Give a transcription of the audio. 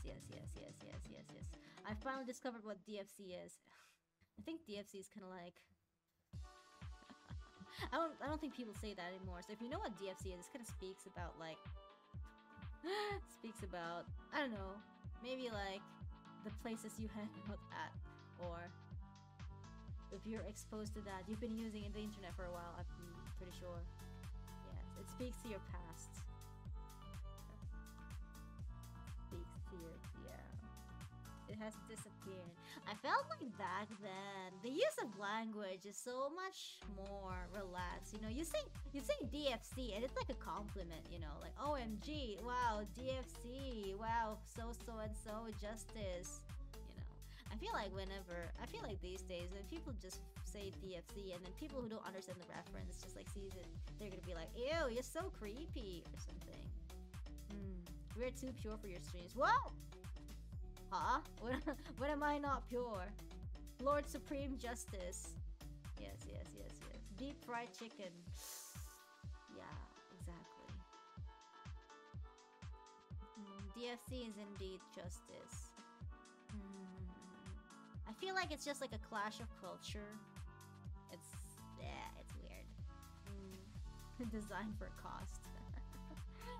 Yes. I finally discovered what DFC is. I think DFC is kind of like I don't think people say that anymore. So if you know what DFC is, it kind of speaks about like speaks about I don't know, maybe like the places you hang out at, or if you're exposed to that, you've been using the internet for a while. I'm pretty sure. Yes, it speaks to your past. Speaks to your it has disappeared. I felt like back then the use of language is so much more relaxed. You know, you say DFC and it's like a compliment. You know, like OMG, wow, DFC, wow, so and so justice. You know, I feel like these days when people just say DFC and then people who don't understand the reference just like sees it, they're gonna be like, ew, you're so creepy or something. We're too pure for your streams. What? Huh? When am I not pure? Lord Supreme Justice. Yes. Deep fried chicken. Yeah, exactly. DFC is indeed justice. I feel like it's just like a clash of culture. It's weird. Designed for cost.